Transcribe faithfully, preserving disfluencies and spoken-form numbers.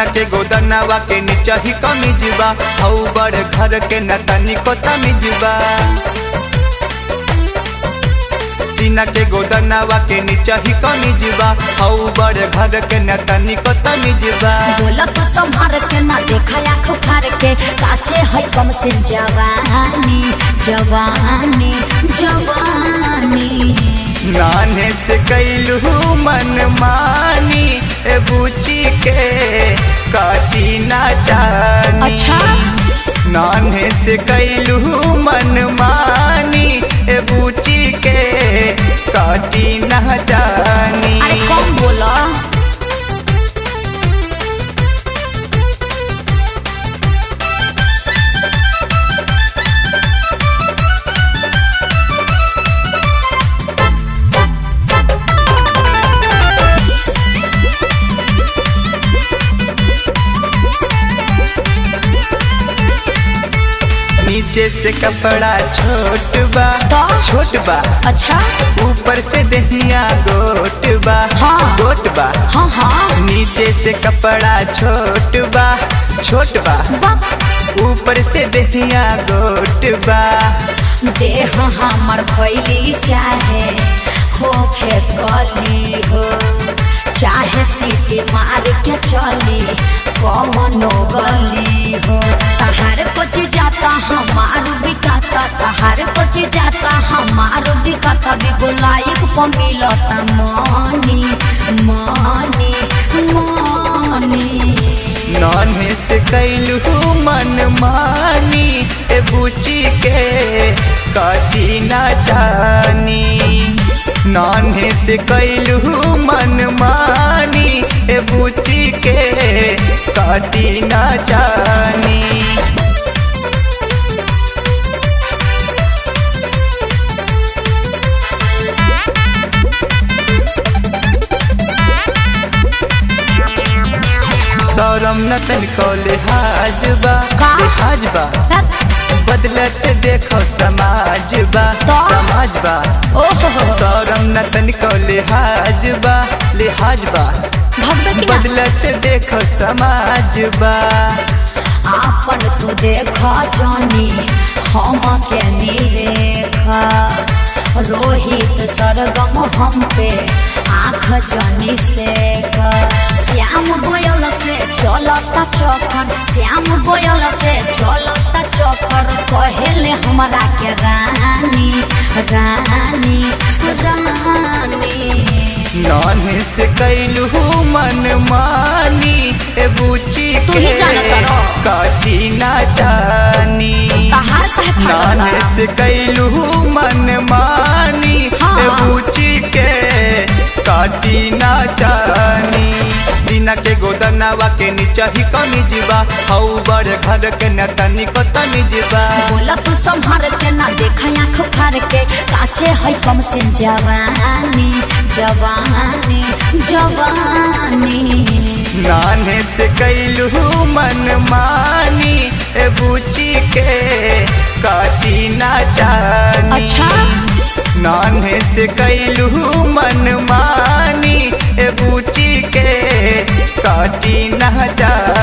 के गोदनावा के नीचे ही कमीजबा हऊ बड़ घर के न तनिको तमीजबा सीना के गोदनावा के नीचे ही कमीजबा हऊ बड़ घर के न तनिको तमीजबा बोला तो संभार के ना देखा आँख फार के काचे है कम से जवानी जवानी जवानी नाने से कैलू मन मानी ए बूची के काटी ना जानी। अच्छा नाने से कैलू मन मानी ए बूची के काटी ना जानी। अरे कौन बोला नीचे से कपड़ा छोट बा तो? छोट बा अच्छा ऊपर से दहिया गोट बा हाँ। गोट बा हाँ हाँ नीचे से कपड़ा छोट बा छोट बा ऊपर से दहिया गोट बा देह हमर भैली चाहे होखे कली हो चाहे सीटी मार के चली कौनो गली हो तहार पच जाता हमार बिकाता तहार पच जाता हमार बिकाता बिगुलाइक पमिलता मनी मनी मनी नाने से कैलू मन मानी ए बूची के काटी ना जानी। नाने से कैलू मन मानी ए बूची के काटी ना जानी। शरम न तनिको लिहाज बा लिहाज बा बदलत देखो समाज बा समाज बा शरम न तनिको लिहाज बा लिहाज बा बदलत देखो समाज बा आपन तू देखा जानी हम के निरेखा रोहित सरगम हम पे आँख जानी से श्याम गोयल से चलता चक्कर श्याम गोयल से चलता चक्कर कहेले हमरा के रानी रानी रानी। नाने से कैलू मन मानी ए बूची के काटी ना जानी। नाने से कैलू मन मानी ए बूची के काटी ना जानी। सीना के गोदनावा के नीचे ही कमीजबा हऊ बड़ घर के न तनिको तमीजबा बोला तू संभार के ना देखा आँख फार के काचे है कम से जवानी जवानी जवानी। नाने से कैलू मन मानी ए बूची के काटी ना जानी। अच्छा नाने से कैलू मन मानी ए बूची के काटी ना जानी।